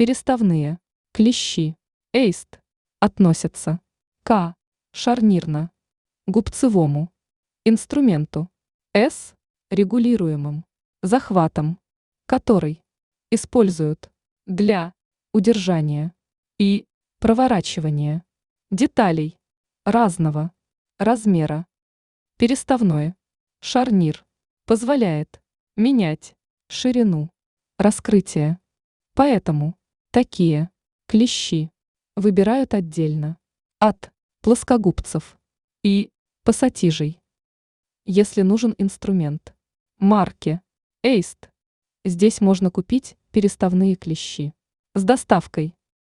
Переставные клещи эйст относятся к шарнирно-губцевому инструменту с регулируемым захватом, который используют для удержания и проворачивания деталей разного размера. Переставной шарнир позволяет менять ширину раскрытия, поэтому такие клещи выбирают отдельно от плоскогубцев и пассатижей. Если нужен инструмент марки эйст, здесь можно купить переставные клещи с доставкой